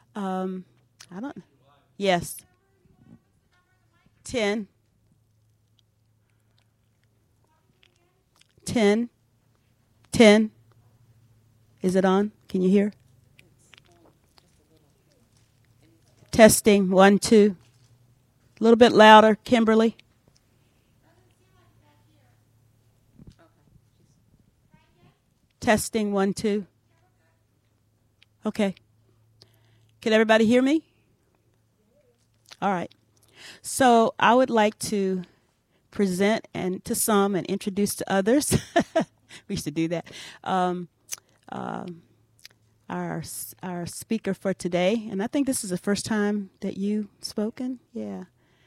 I don't. Yes. 10. 10. 10. Is it on? Can you hear? Testing. 1, 2. A little bit louder, Kimberly. Testing. 1, 2. Okay. Can everybody hear me? All right. So I would like to present and to some and introduce to others. We used to do that. Our speaker for today, and I think this is the first time that you've spoken. Yeah.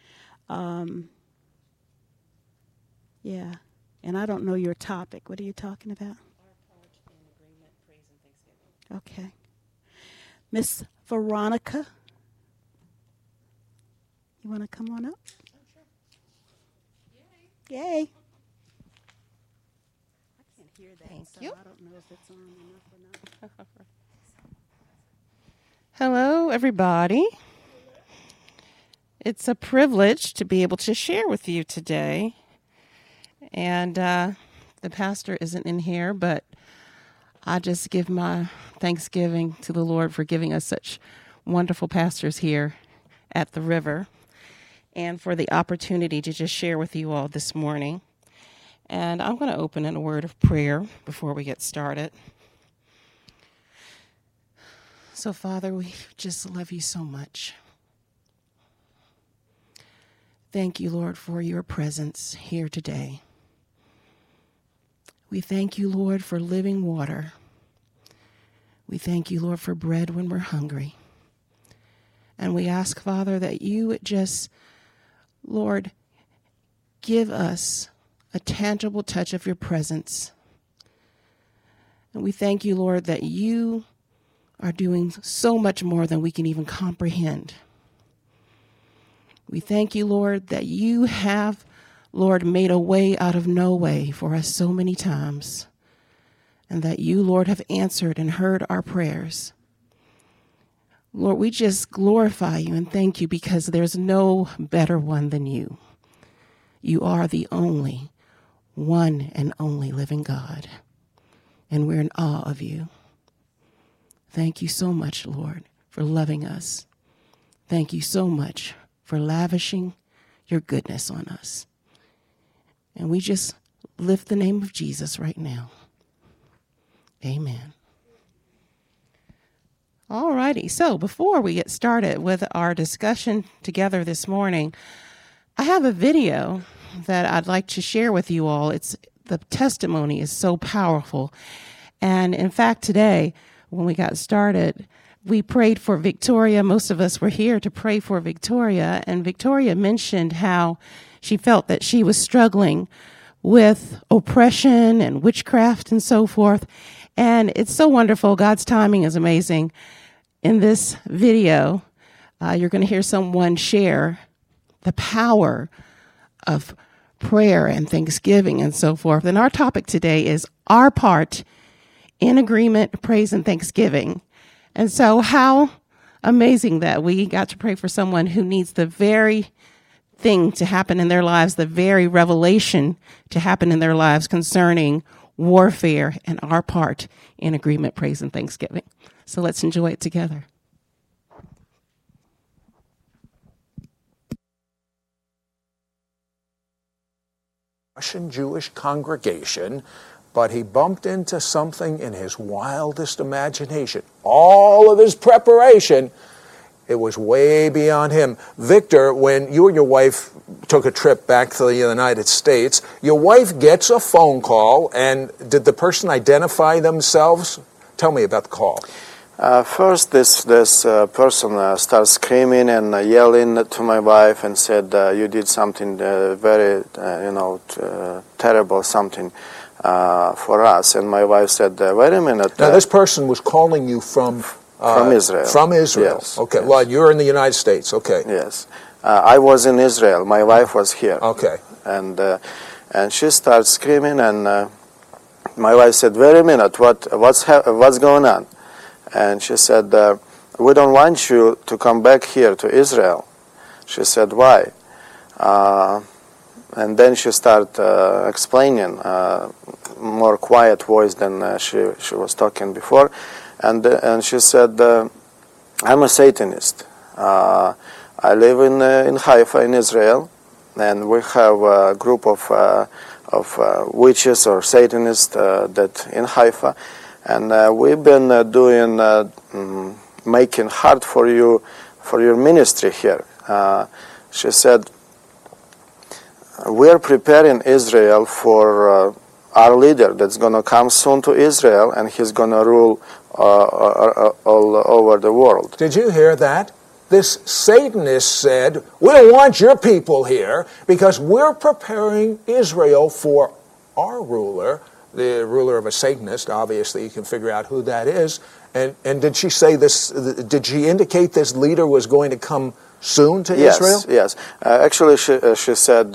Yeah. And I don't know your topic. What are you talking about? Our part in agreement, praise, and thanksgiving. Okay. Miss Veronica, you want to come on up? Oh, sure. Yay. I can't hear that. Thank so you. I don't know if it's on enough or not. Hello, everybody. It's a privilege to be able to share with you today. And the pastor isn't in here, but I just give my thanksgiving to the Lord for giving us such wonderful pastors here at the river and for the opportunity to just share with you all this morning. And I'm going to open in a word of prayer before we get started. So, Father, we just love you so much. Thank you, Lord, for your presence here today. We thank you, Lord, for living water. We thank you, Lord, for bread when we're hungry. And we ask, Father, that you would just, Lord, give us a tangible touch of your presence. And we thank you, Lord, that you are doing so much more than we can even comprehend. We thank you, Lord, that you have, Lord, made a way out of no way for us so many times, and that you, Lord, have answered and heard our prayers. Lord, we just glorify you and thank you because there's no better one than you. You are the only one and only living God, and we're in awe of you. Thank you so much, Lord, for loving us. Thank you so much for lavishing your goodness on us. And we just lift the name of Jesus right now. Amen. All righty. So before we get started with our discussion together this morning, I have a video that I'd like to share with you all. The testimony is so powerful. And in fact, today, when we got started, we prayed for Victoria. Most of us were here to pray for Victoria. And Victoria mentioned how she felt that she was struggling with oppression and witchcraft and so forth. And it's so wonderful. God's timing is amazing. In this video, you're going to hear someone share the power of prayer and thanksgiving and so forth. And our topic today is our part in agreement, praise, and thanksgiving. And so how amazing that we got to pray for someone who needs the very thing to happen in their lives, the very revelation to happen in their lives concerning warfare and our part in agreement, praise, and thanksgiving. So let's enjoy it together. Russian Jewish congregation, but he bumped into something in his wildest imagination. All of his preparation, it was way beyond him. Victor, when you and your wife took a trip back to the United States, your wife gets a phone call, and did the person identify themselves? Tell me about the call. First, this person starts screaming and yelling to my wife and said, "You did something very, terrible, something for us." And my wife said, "Wait a minute." Now, this person was calling you from Israel. From Israel. Yes. Okay. Yes. Well, you're in the United States. Okay. Yes. I was in Israel. My wife was here. Okay. And she starts screaming, and my wife said, "Wait a minute. What's going on?" And she said, we don't want you to come back here to Israel. She said, why? And then she started explaining, more quiet voice than she was talking before. And she said, I'm a Satanist. I live in Haifa in Israel, and we have a group of witches or Satanists that in Haifa, and we've been making hard for you for your ministry here. She said, we are preparing Israel for our leader that's going to come soon to Israel, and he's going to rule all over the world. Did you hear that? This Satanist said, we don't want your people here because we're preparing Israel for our ruler, the ruler of a Satanist. Obviously, you can figure out who that is. And did she say this, did she indicate this leader was going to come soon to Israel? Yes. Actually, she said,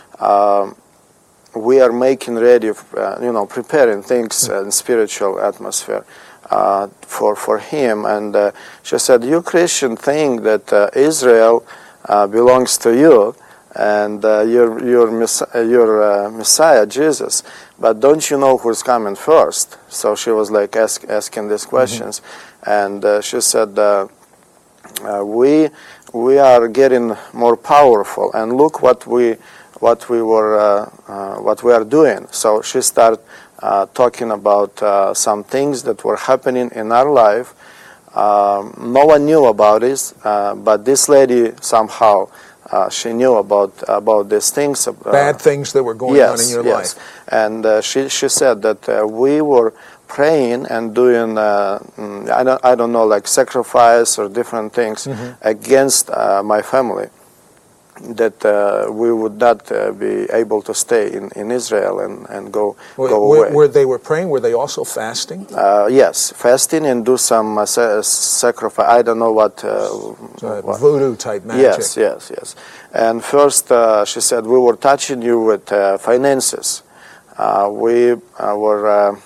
we are making ready, preparing things in spiritual atmosphere for him. And she said, you Christian think that Israel belongs to you and your Messiah, Jesus, but don't you know who's coming first? So she was like asking these questions. And she said, we are getting more powerful, and look what we are doing. So she started talking about some things that were happening in our life. No one knew about this, but this lady somehow she knew about these things. Bad things that were going on in your life. And she said that we were praying and doing I don't know, like sacrifice or different things against my family, that we would not be able to stay in Israel and go away. Where they were praying, were they also fasting? Yes, fasting and do some sacrifice. I don't know what voodoo type magic. Yes. And first, she said, we were touching you with finances. We were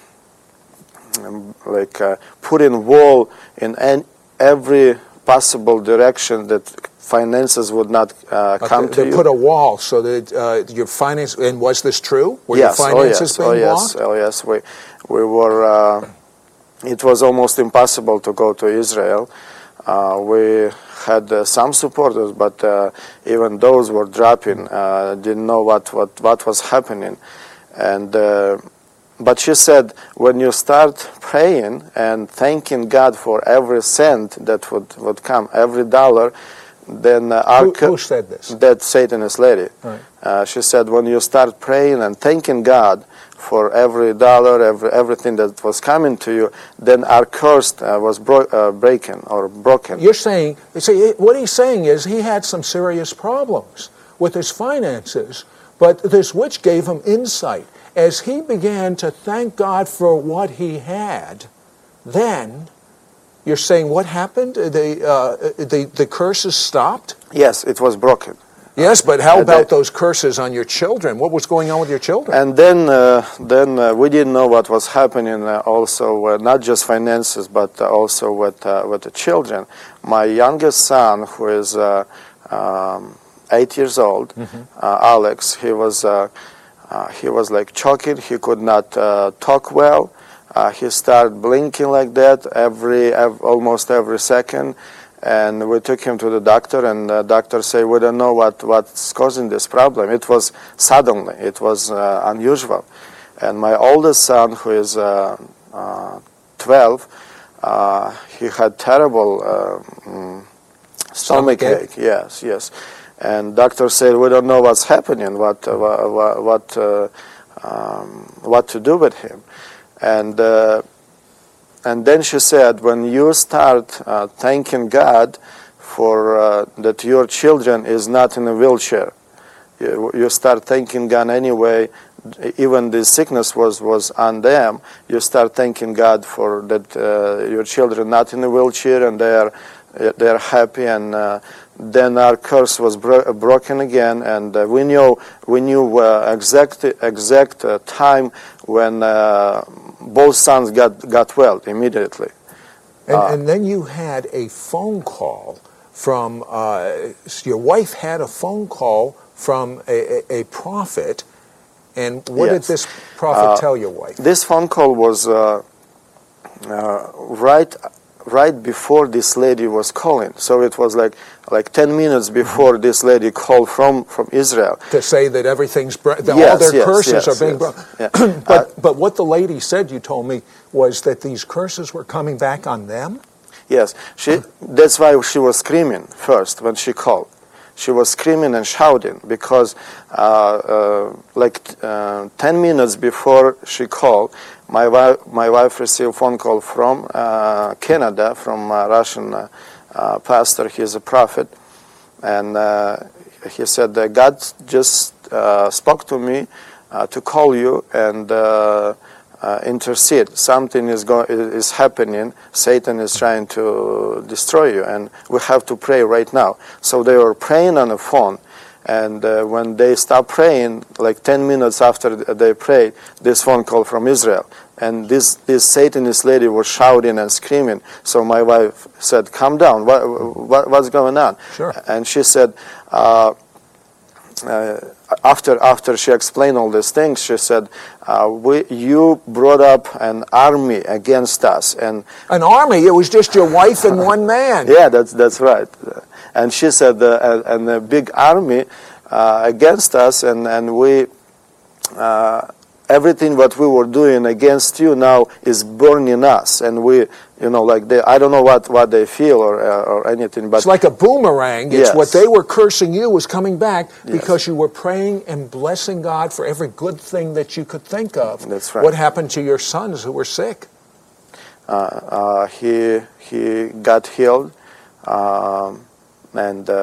putting wall in every possible direction that finances would not come to you. They put a wall so that your finance. And was this true? Were Yes. your finances being blocked? Oh yes. We were. It was almost impossible to go to Israel. We had some supporters, but even those were dropping. Didn't know what was happening, and. But she said, when you start praying and thanking God for every cent that would come, every dollar, then who said this? That Satanist lady. Right. She said, when you start praying and thanking God for every dollar, everything that was coming to you, then our curse was broken. You're saying, what he's saying is he had some serious problems with his finances, but this witch gave him insight. As he began to thank God for what he had, then you're saying what happened? The curses stopped? Yes, it was broken. Yes, but how about those curses on your children? What was going on with your children? And then we didn't know what was happening. Also, not just finances, but also with the children. My youngest son, who is 8 years old, Alex, he was like choking. He could not talk well. He started blinking like that almost every second. And we took him to the doctor, and the doctor said, we don't know what's causing this problem. It was suddenly. It was unusual. And my oldest son, who is 12, he had terrible stomach ache. Yes. And doctor said, we don't know what's happening, what to do with him. And then she said, when you start thanking God for that your children is not in a wheelchair, you start thanking God anyway, even the sickness was on them, you start thanking God for that your children not in a wheelchair and they're happy, and then our curse was broken again, and we knew exact time when both sons got well immediately. And then you had a phone call from, your wife had a phone call from a prophet. And what did this prophet tell your wife? This phone call was right before this lady was calling. So it was like 10 minutes before this lady called from Israel. To say that everything's, all their curses are being brought. Yeah. But what the lady said, you told me, was that these curses were coming back on them? Yes. That's why she was screaming first when she called. She was screaming and shouting because 10 minutes before she called, my wife received a phone call from Canada, from a Russian pastor. He's a prophet. And he said that God just spoke to me to call you and intercede. Something is happening. Satan is trying to destroy you, and we have to pray right now. So they were praying on the phone, and when they stopped praying, like 10 minutes after they prayed, this phone call from Israel, and this Satanist lady was shouting and screaming. So my wife said, "Calm down. What's going on?" Sure. And she said, after she explained all these things, she said, you brought up an army against us. And an army? It was just your wife and one man. Yeah, that's right. And she said, and a big army against us, and we, everything what we were doing against you now is burning us. And we, I don't know what they feel or anything, but it's like a boomerang. It's what they were cursing you was coming back because you were praying and blessing God for every good thing that you could think of. That's right. What happened to your sons who were sick? He got healed, and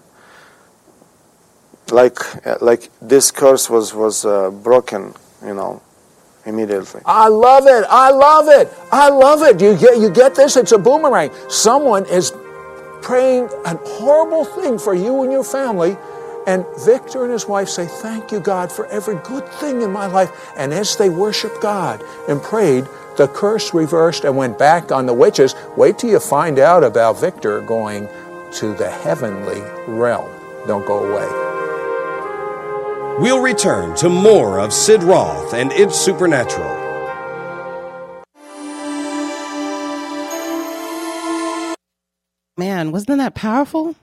like this curse was broken, immediately. I love it. I love it. I love it. You get this? It's a boomerang. Someone is praying a horrible thing for you and your family, and Victor and his wife say, "Thank you, God, for every good thing in my life." And as they worshiped God and prayed, the curse reversed and went back on the witches. Wait till you find out about Victor going to the heavenly realm. Don't go away. We'll return to more of Sid Roth and It's Supernatural. Man, wasn't that powerful?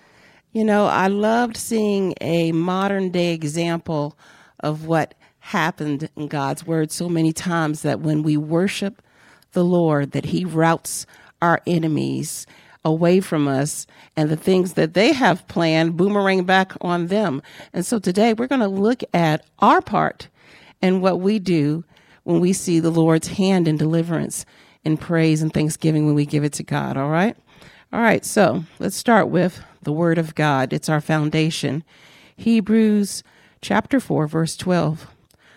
I loved seeing a modern day example of what happened in God's word so many times, that when we worship the Lord, that he routs our enemies away from us, and the things that they have planned boomerang back on them. And so today we're going to look at our part and what we do when we see the Lord's hand in deliverance, in praise and thanksgiving when we give it to God. All right. So let's start with the Word of God. It's our foundation. Hebrews chapter 4, verse 12.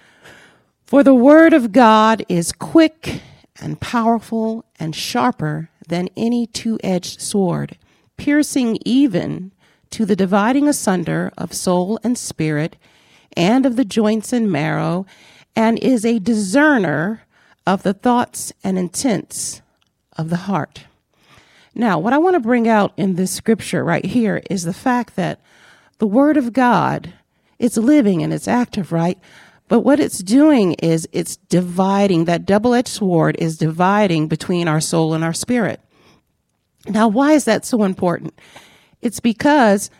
For the Word of God is quick and powerful and sharper than any two-edged sword, piercing even to the dividing asunder of soul and spirit, and of the joints and marrow, and is a discerner of the thoughts and intents of the heart. Now, what I want to bring out in this scripture right here is the fact that the Word of God, it's living and it's active, right? But what it's doing is it's dividing. That double-edged sword is dividing between our soul and our spirit. Now, why is that so important? It's because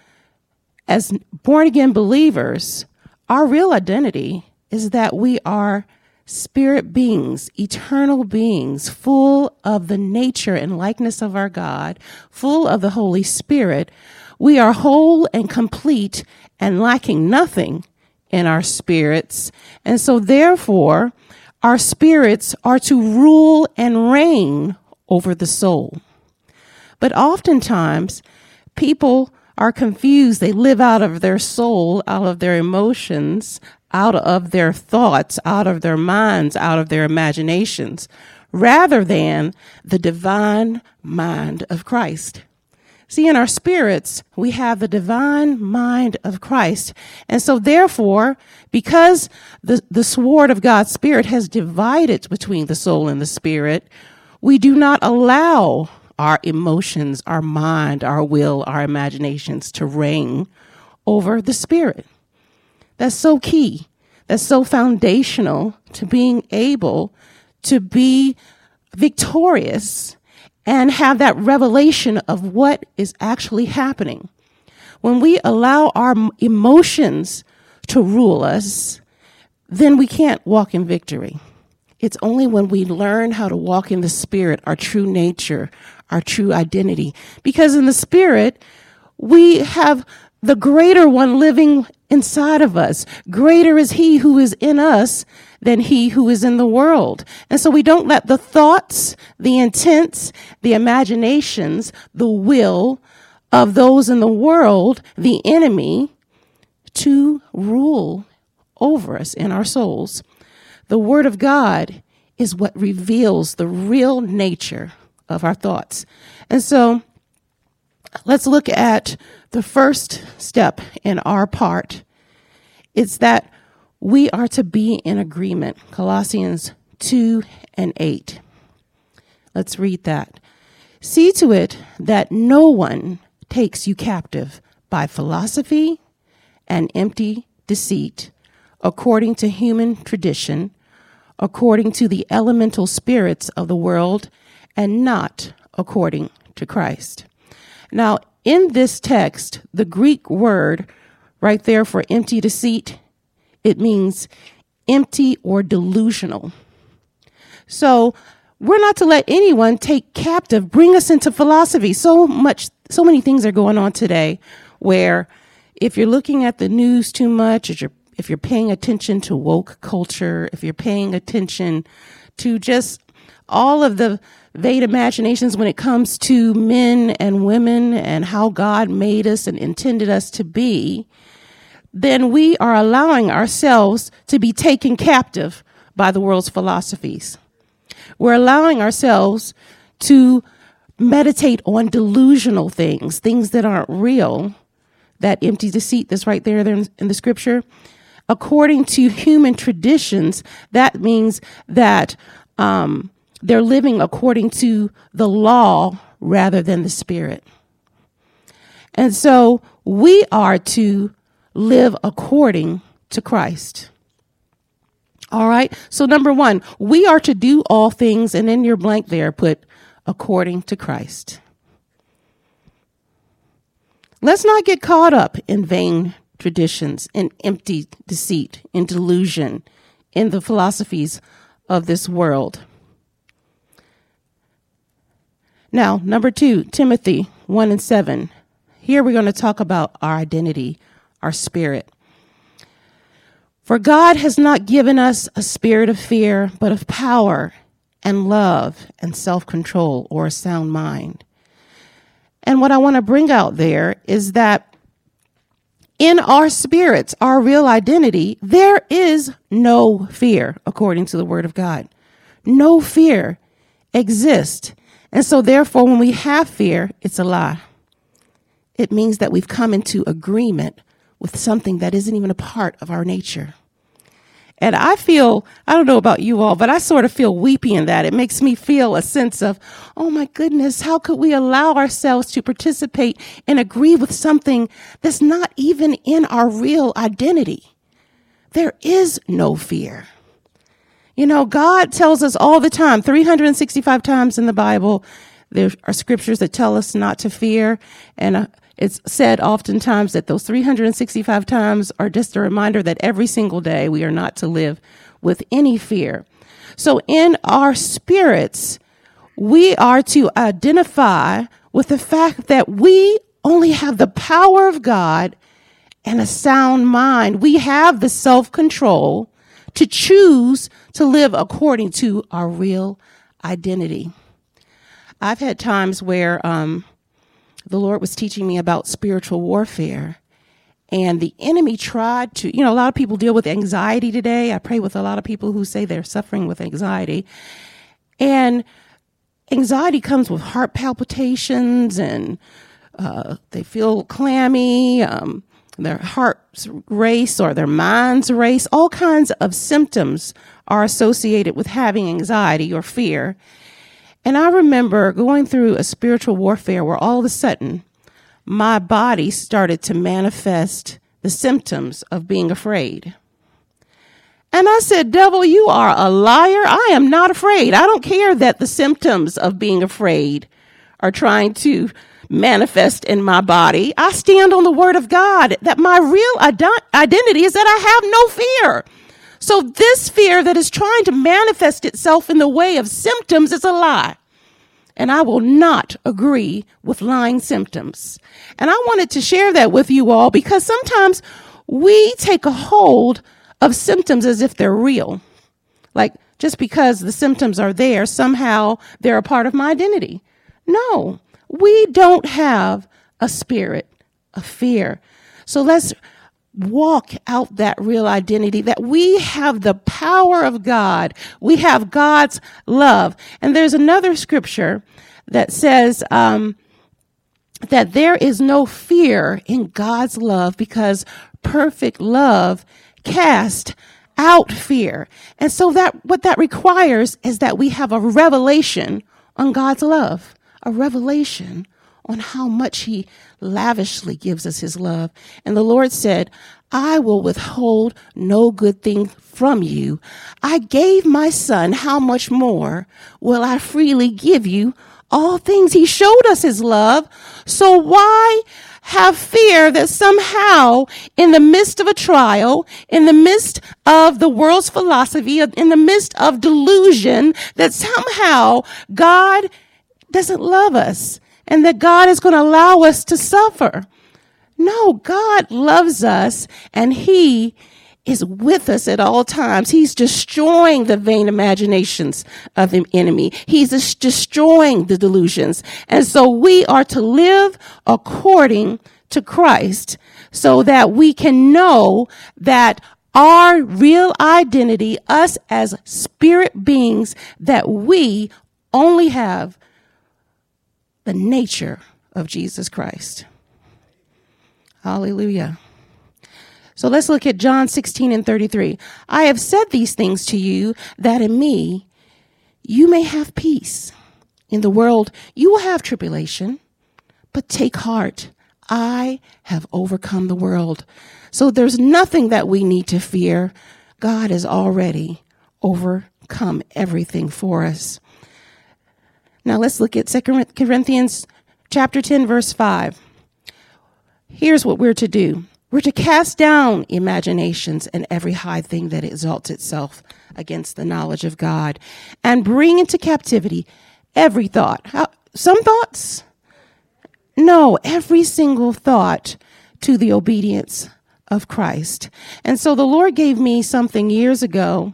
as born-again believers, our real identity is that we are spirit beings, eternal beings, full of the nature and likeness of our God, full of the Holy Spirit. We are whole and complete and lacking nothing in our spirits. And so therefore, our spirits are to rule and reign over the soul. But oftentimes, people are confused. They live out of their soul, out of their emotions, out of their thoughts, out of their minds, out of their imaginations, rather than the divine mind of Christ. See, in our spirits, we have the divine mind of Christ. And so therefore, because the sword of God's Spirit has divided between the soul and the spirit, We do not allow our emotions, our mind, our will, our imaginations to reign over the spirit. That's so key. That's so foundational to being able to be victorious and have that revelation of what is actually happening. When we allow our emotions to rule us, then we can't walk in victory. It's only when we learn how to walk in the spirit, our true nature, our true identity. Because in the spirit, we have the greater one living inside of us. Greater is he who is in us than he who is in the world. And so we don't let the thoughts, the intents, the imaginations, the will of those in the world, the enemy, to rule over us in our souls. The Word of God is what reveals the real nature of our thoughts. And so let's look at the first step in our part. It's that we are to be in agreement. Colossians 2:8. Let's read that. See to it that no one takes you captive by philosophy and empty deceit, according to human tradition, according to the elemental spirits of the world, and not according to Christ. Now, in this text, the Greek word right there for empty deceit, it means empty or delusional. So we're not to let anyone take captive, bring us into philosophy. So many things are going on today where if you're looking at the news too much, if you're paying attention to woke culture, if you're paying attention to just all of the vague imaginations when it comes to men and women and how God made us and intended us to be, then we are allowing ourselves to be taken captive by the world's philosophies. We're allowing ourselves to meditate on delusional things that aren't real, that empty deceit that's right there in the scripture. According to human traditions, that means that they're living according to the law rather than the spirit. And so we are to live according to Christ. All right. So number one, we are to do all things, and in your blank there, put according to Christ. Let's not get caught up in vain traditions, in empty deceit, in delusion, in the philosophies of this world. Now, number 2, Timothy 1:7. Here we're going to talk about our identity, our spirit. For God has not given us a spirit of fear, but of power and love and self-control, or a sound mind. And what I want to bring out there is that in our spirits, our real identity, there is no fear, according to the Word of God. No fear exists. And so therefore, when we have fear, it's a lie. It means that we've come into agreement with something that isn't even a part of our nature. And I don't know about you all, but I sort of feel weepy in that. It makes me feel a sense of, oh my goodness, how could we allow ourselves to participate and agree with something that's not even in our real identity? There is no fear. You know, God tells us all the time, 365 times in the Bible, there are scriptures that tell us not to fear. And it's said oftentimes that those 365 times are just a reminder that every single day we are not to live with any fear. So in our spirits, we are to identify with the fact that we only have the power of God and a sound mind. We have the self-control to choose to live according to our real identity. I've had times where the Lord was teaching me about spiritual warfare, and the enemy tried to, a lot of people deal with anxiety today. I pray with a lot of people who say they're suffering with anxiety, and anxiety comes with heart palpitations, and they feel clammy, their hearts race or their minds race. All kinds of symptoms are associated with having anxiety or fear. And I remember going through a spiritual warfare where all of a sudden my body started to manifest the symptoms of being afraid. And I said, devil, you are a liar. I am not afraid. I don't care that the symptoms of being afraid are trying to manifest in my body. I stand on the word of God that my real identity is that I have no fear. So this fear that is trying to manifest itself in the way of symptoms is a lie. And I will not agree with lying symptoms. And I wanted to share that with you all because sometimes we take a hold of symptoms as if they're real. Like just because the symptoms are there, somehow they're a part of my identity. No, we don't have a spirit of fear. So let's walk out that real identity that we have the power of God. We have God's love. And there's another scripture that says that there is no fear in God's love because perfect love casts out fear. And so that what that requires is that we have a revelation on God's love, a revelation on how much he lavishly gives us his love. And the Lord said, I will withhold no good thing from you. I gave my son. How much more will I freely give you all things? He showed us his love. So why have fear that somehow in the midst of a trial, in the midst of the world's philosophy, in the midst of delusion, that somehow God doesn't love us and that God is going to allow us to suffer? No, God loves us and he is with us at all times. He's destroying the vain imaginations of the enemy. He's destroying the delusions. And so we are to live according to Christ so that we can know that our real identity, us as spirit beings, that we only have the nature of Jesus Christ. Hallelujah. So let's look at John 16:33. I have said these things to you that in me you may have peace. In the world you will have tribulation, but take heart. I have overcome the world. So there's nothing that we need to fear. God has already overcome everything for us. Now let's look at 2 Corinthians chapter 10, verse 5. Here's what we're to do. We're to cast down imaginations and every high thing that exalts itself against the knowledge of God and bring into captivity every thought. Some thoughts? No, every single thought to the obedience of Christ. And so the Lord gave me something years ago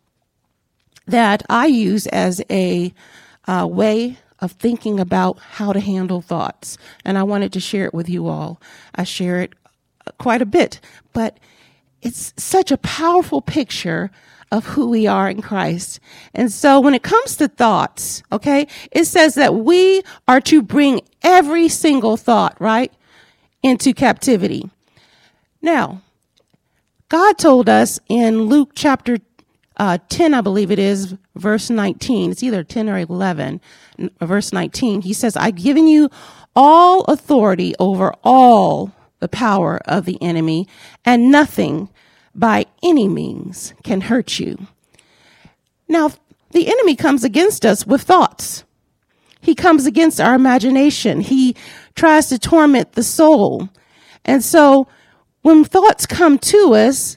that I use as a way of thinking about how to handle thoughts. And I wanted to share it with you all. I share it quite a bit, but it's such a powerful picture of who we are in Christ. And so when it comes to thoughts, okay, it says that we are to bring every single thought, right, into captivity. Now, God told us in Luke chapter 10, I believe it is, verse 19. It's either 10 or 11, verse 19. He says, I've given you all authority over all the power of the enemy, and nothing by any means can hurt you. Now, the enemy comes against us with thoughts. He comes against our imagination. He tries to torment the soul. And so when thoughts come to us,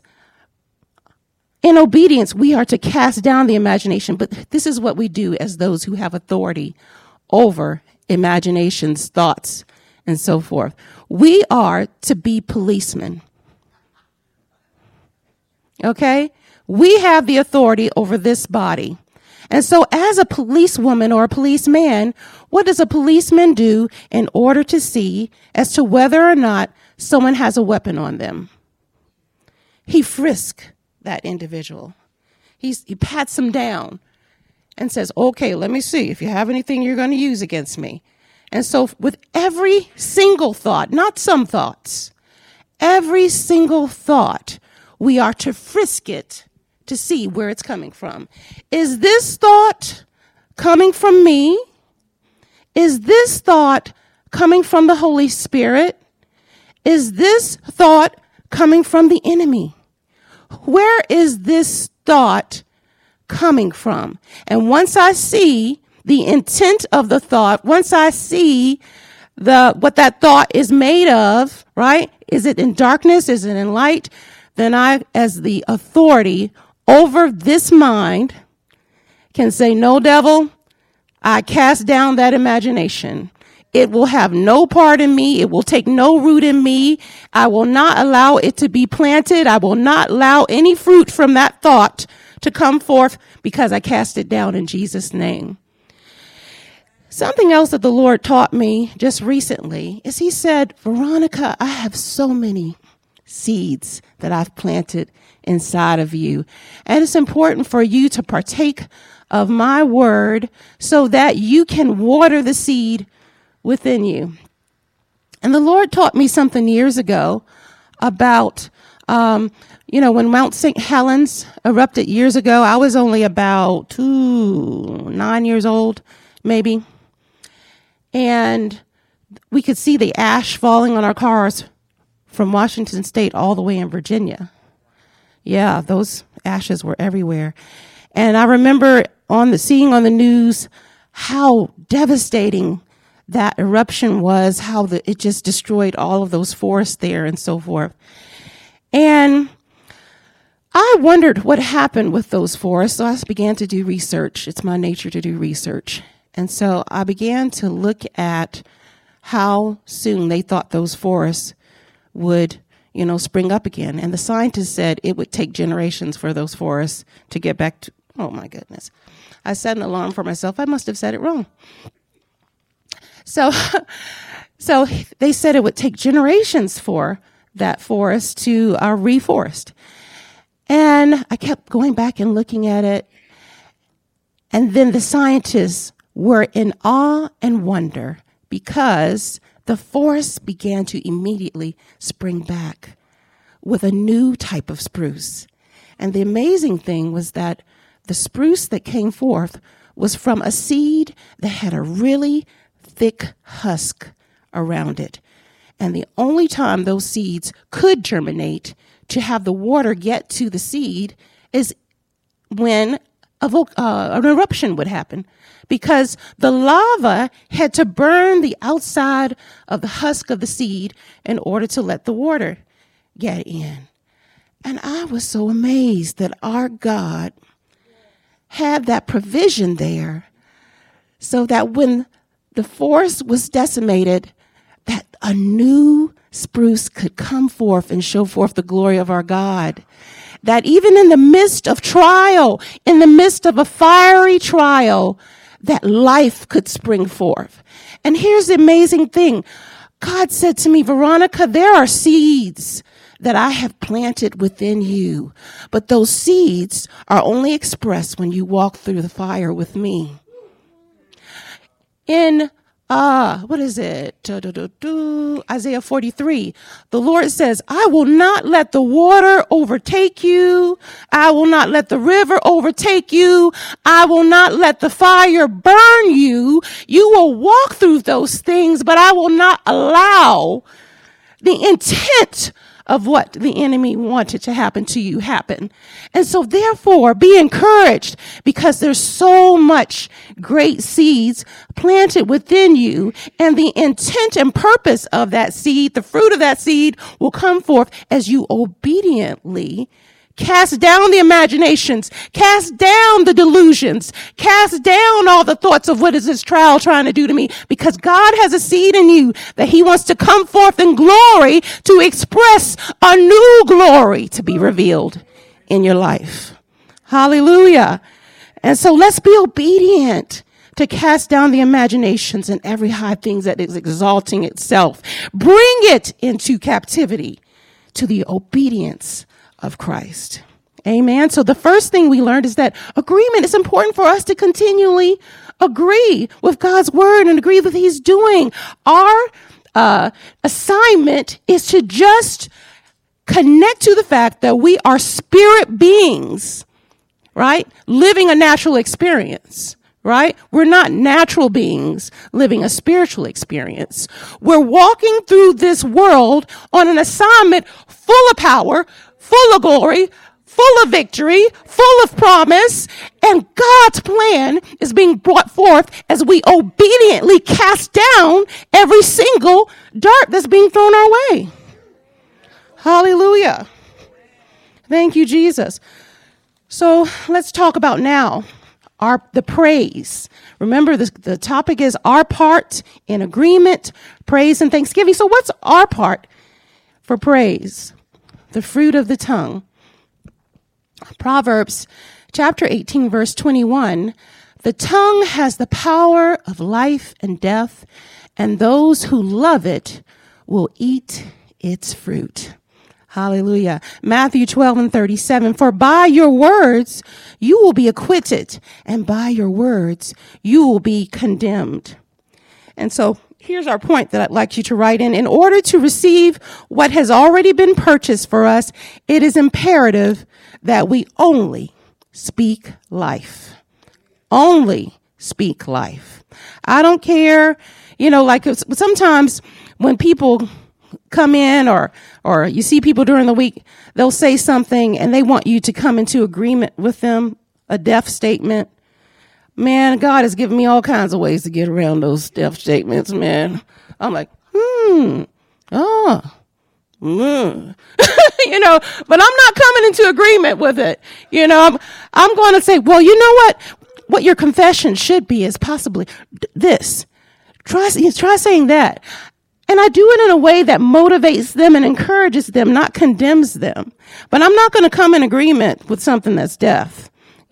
in obedience, we are to cast down the imagination. But this is what we do as those who have authority over imaginations, thoughts, and so forth. We are to be policemen. Okay? We have the authority over this body. And so as a policewoman or a policeman, what does a policeman do in order to see as to whether or not someone has a weapon on them? He frisks that individual. He pats them down and says, okay, let me see if you have anything you're going to use against me. And so with every single thought, not some thoughts, every single thought, we are to frisk it to see where it's coming from. Is this thought coming from me? Is this thought coming from the Holy Spirit? Is this thought coming from the enemy? Where is this thought coming from? And once I see the intent of the thought, once I see what that thought is made of, right? Is it in darkness? Is it in light? Then I, as the authority over this mind, can say, no, devil, I cast down that imagination. It will have no part in me. It will take no root in me. I will not allow it to be planted. I will not allow any fruit from that thought to come forth because I cast it down in Jesus' name. Something else that the Lord taught me just recently is he said, Veronica, I have so many seeds that I've planted inside of you. And it's important for you to partake of my word so that you can water the seed within you. And the Lord taught me something years ago about, when Mount St. Helens erupted years ago. I was only about 9 years old, maybe. And we could see the ash falling on our cars from Washington State all the way in Virginia. Yeah, those ashes were everywhere. And I remember seeing on the news how devastating that eruption was, how it just destroyed all of those forests there and so forth. And I wondered what happened with those forests, so I began to do research. It's my nature to do research. And so I began to look at how soon they thought those forests would, spring up again. And the scientists said it would take generations for those forests to get back to, oh my goodness. I set an alarm for myself. I must have said it wrong. So they said it would take generations for that forest to reforest. And I kept going back and looking at it. And then the scientists were in awe and wonder because the forest began to immediately spring back with a new type of spruce. And the amazing thing was that the spruce that came forth was from a seed that had a really thick husk around it. And the only time those seeds could germinate to have the water get to the seed is when an eruption would happen, because the lava had to burn the outside of the husk of the seed in order to let the water get in. And I was so amazed that our God had that provision there so that when the forest was decimated, that a new spruce could come forth and show forth the glory of our God. That even in the midst of trial, in the midst of a fiery trial, that life could spring forth. And here's the amazing thing. God said to me, Veronica, there are seeds that I have planted within you, but those seeds are only expressed when you walk through the fire with me. In Isaiah 43, the Lord says, I will not let the water overtake you. I will not let the river overtake you. I will not let the fire burn you. You will walk through those things, but I will not allow the intent of what the enemy wanted to happen to you happen. And so therefore, be encouraged, because there's so much great seeds planted within you, and the intent and purpose of that seed, the fruit of that seed, will come forth as you obediently cast down the imaginations, cast down the delusions, cast down all the thoughts of what is this trial trying to do to me, because God has a seed in you that he wants to come forth in glory to express a new glory to be revealed in your life. Hallelujah. And so let's be obedient to cast down the imaginations and every high thing that is exalting itself. Bring it into captivity to the obedience of Christ. Amen. So the first thing we learned is that agreement is important for us to continually agree with God's word and agree with what he's doing. Our assignment is to just connect to the fact that we are spirit beings, right? Living a natural experience, right? We're not natural beings living a spiritual experience. We're walking through this world on an assignment full of power, full of glory, full of victory, full of promise, and God's plan is being brought forth as we obediently cast down every single dart that's being thrown our way. Hallelujah. Thank you, Jesus. So let's talk about now the praise. Remember, the topic is our part in agreement, praise, and thanksgiving. So what's our part for praise? The fruit of the tongue. Proverbs chapter 18, verse 21, the tongue has the power of life and death, and those who love it will eat its fruit. Hallelujah. Matthew 12 and 37, for by your words you will be acquitted, and by your words you will be condemned. And so here's our point that I'd like you to write in. In order to receive what has already been purchased for us, it is imperative that we only speak life. Only speak life. I don't care, like sometimes when people come in or you see people during the week, they'll say something and they want you to come into agreement with them, a death statement. Man, God has given me all kinds of ways to get around those death statements, man. I'm like, but I'm not coming into agreement with it. I'm going to say, well, you know what your confession should be is possibly this. Try saying that. And I do it in a way that motivates them and encourages them, not condemns them. But I'm not going to come in agreement with something that's death.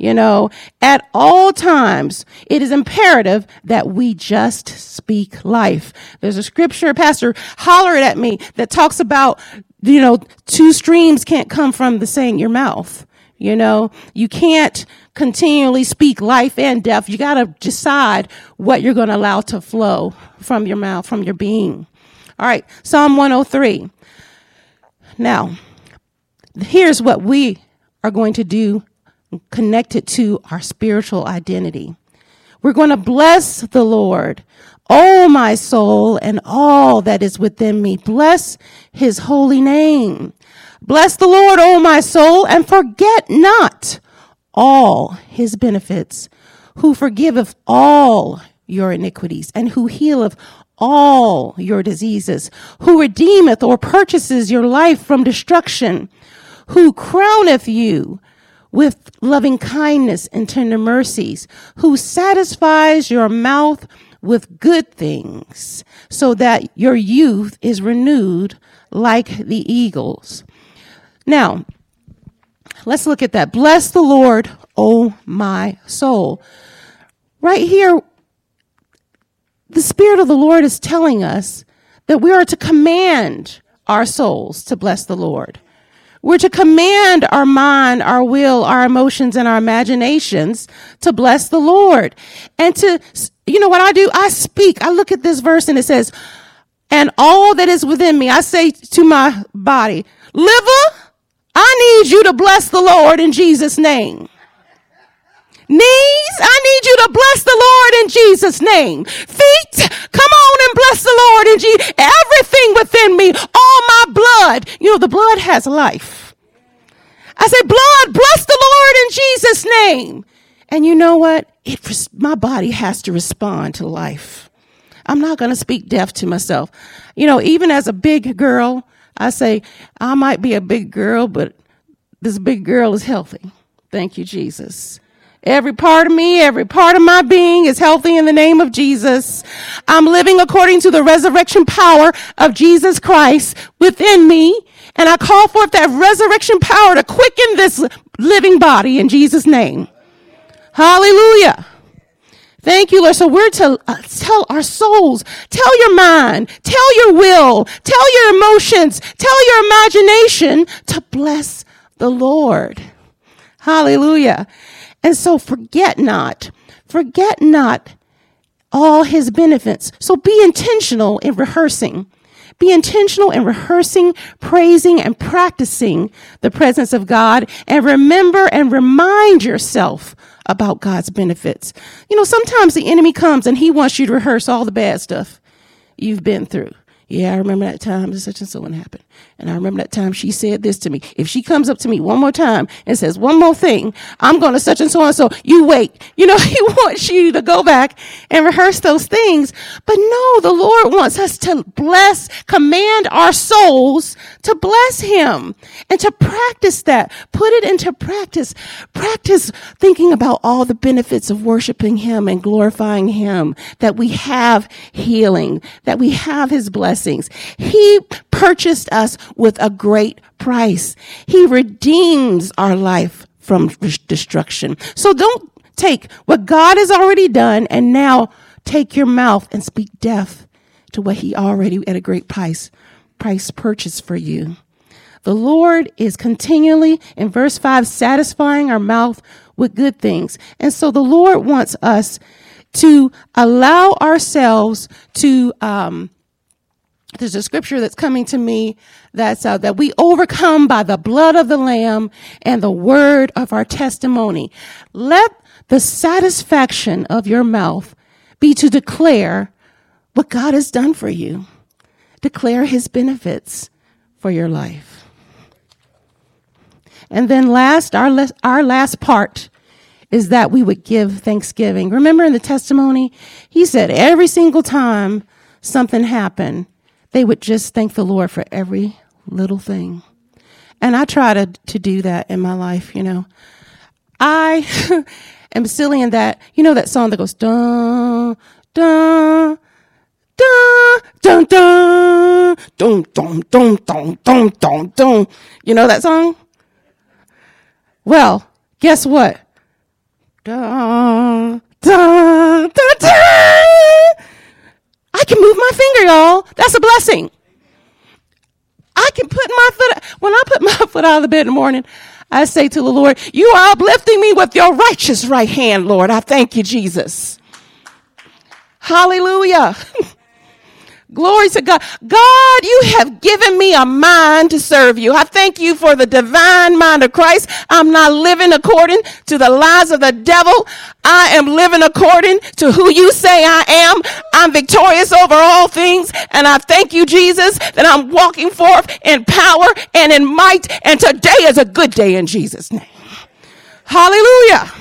At all times, it is imperative that we just speak life. There's a scripture, Pastor hollered at me, that talks about, two streams can't come from the same mouth. You can't continually speak life and death. You got to decide what you're going to allow to flow from your mouth, from your being. All right, Psalm 103. Now, here's what we are going to do connected to our spiritual identity. We're going to bless the Lord, oh my soul, and all that is within me. Bless his holy name. Bless the Lord, oh my soul, and forget not all his benefits, who forgiveth all your iniquities, and who healeth all your diseases, who redeemeth or purchases your life from destruction, who crowneth you with loving kindness and tender mercies, who satisfies your mouth with good things, so that your youth is renewed like the eagles. Now, let's look at that. Bless the Lord, O my soul. Right here, the Spirit of the Lord is telling us that we are to command our souls to bless the Lord. We're to command our mind, our will, our emotions, and our imaginations to bless the Lord. And what I do? I speak. I look at this verse and it says, and all that is within me, I say to my body, liver, I need you to bless the Lord in Jesus' name. Knees, I need you to bless the Lord in Jesus' name. Feet, come on and bless the Lord in Jesus. Everything within me, all my blood. The blood has life. I say, blood, bless the Lord in Jesus' name. And you know what? My body has to respond to life. I'm not going to speak death to myself. Even as a big girl, I say, I might be a big girl, but this big girl is healthy. Thank you, Jesus. Every part of me, every part of my being is healthy in the name of Jesus. I'm living according to the resurrection power of Jesus Christ within me. And I call forth that resurrection power to quicken this living body in Jesus' name. Hallelujah. Thank you, Lord. So we're to tell our souls, tell your mind, tell your will, tell your emotions, tell your imagination to bless the Lord. Hallelujah. And so forget not all his benefits. So be intentional in rehearsing. Be intentional in rehearsing, praising, and practicing the presence of God. And remember and remind yourself about God's benefits. You know, sometimes the enemy comes and he wants you to rehearse all the bad stuff you've been through. Yeah, I remember that time such and so one happened. And I remember that time she said this to me. If she comes up to me one more time and says one more thing, I'm going to such and so and so. You wait. You know, he wants you to go back and rehearse those things. But no, the Lord wants us to command our souls to bless him and to practice that. Put it into practice. Practice thinking about all the benefits of worshiping him and glorifying him, that we have healing, that we have his blessings. He purchased us with a great price. He redeems our life from destruction. So don't take what God has already done and now take your mouth and speak death to what he already at a great price purchased for you. The Lord is continually, in verse 5, satisfying our mouth with good things. And so the Lord wants us to allow ourselves to, there's a scripture that's coming to me that's that we overcome by the blood of the Lamb and the word of our testimony. Let the satisfaction of your mouth be to declare what God has done for you. Declare his benefits for your life. And then last, our last part is that we would give thanksgiving. Remember in the testimony, he said every single time something happened, they would just thank the Lord for every little thing. And I try to do that in my life, you know. I am silly in that, you know that song that goes, dun, dun, dun, dun, dun, dun, dun, dun, dun, dun, dun, dun. You know that song? Well, guess what? Dun, dun, dun, dun. I can move my finger, y'all. That's a blessing. I can put my foot, when I put my foot out of the bed in the morning, I say to the Lord, you are uplifting me with your righteous right hand, Lord. I thank you, Jesus. Hallelujah. Glory to God. God, you have given me a mind to serve you. I thank you for the divine mind of Christ. I'm not living according to the lies of the devil. I am living according to who you say I am. I'm victorious over all things. And I thank you, Jesus, that I'm walking forth in power and in might. And today is a good day in Jesus' name. Hallelujah.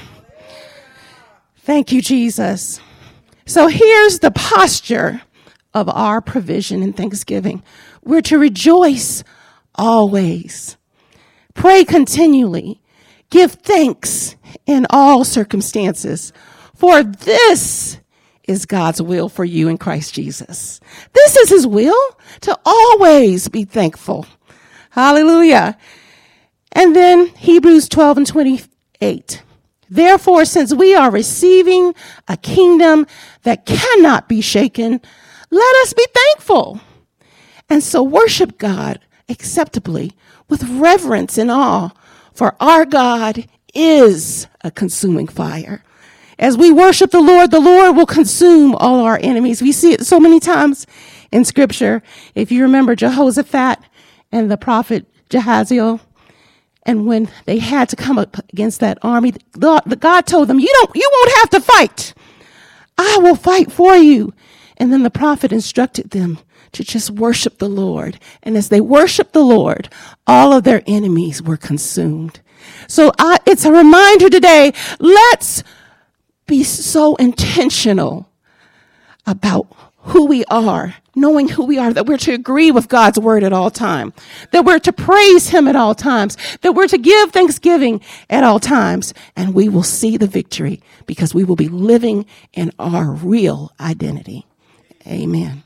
Thank you, Jesus. So here's the posture of our provision and thanksgiving. We're to rejoice always. Pray continually. Give thanks in all circumstances. For this is God's will for you in Christ Jesus. This is his will, to always be thankful. Hallelujah. And then Hebrews 12 and 28. Therefore, since we are receiving a kingdom that cannot be shaken, let us be thankful. And so worship God acceptably with reverence and awe, for our God is a consuming fire. As we worship the Lord will consume all our enemies. We see it so many times in scripture. If you remember Jehoshaphat and the prophet Jehaziel, and when they had to come up against that army, God told them, you won't have to fight. I will fight for you. And then the prophet instructed them to just worship the Lord. And as they worshiped the Lord, all of their enemies were consumed. So it's a reminder today, let's be so intentional about who we are, knowing who we are, that we're to agree with God's word at all times, that we're to praise him at all times, that we're to give thanksgiving at all times, and we will see the victory because we will be living in our real identity. Amen.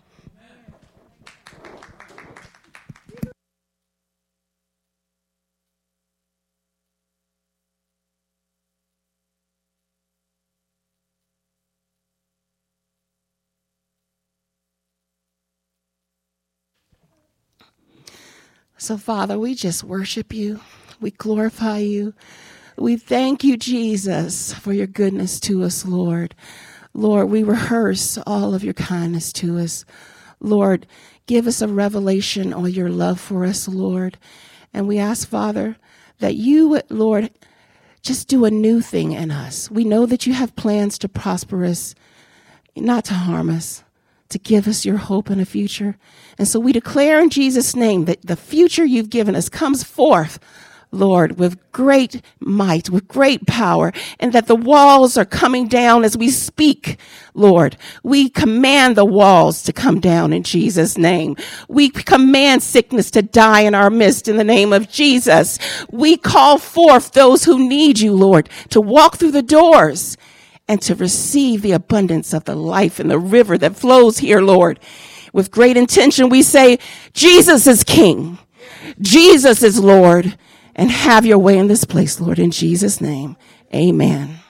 So, Father, we just worship you. We glorify you. We thank you, Jesus, for your goodness to us, Lord. Lord, we rehearse all of your kindness to us. Lord, give us a revelation on your love for us, Lord. And we ask, Father, that you would, Lord, just do a new thing in us. We know that you have plans to prosper us, not to harm us, to give us your hope and a future. And so we declare in Jesus' name that the future you've given us comes forth, Lord, with great might, with great power, and that the walls are coming down as we speak, Lord. We command the walls to come down in Jesus' name. We command sickness to die in our midst in the name of Jesus. We call forth those who need you, Lord, to walk through the doors and to receive the abundance of the life and the river that flows here, Lord. With great intention, we say, Jesus is King. Jesus is Lord. And have your way in this place, Lord, in Jesus' name. Amen.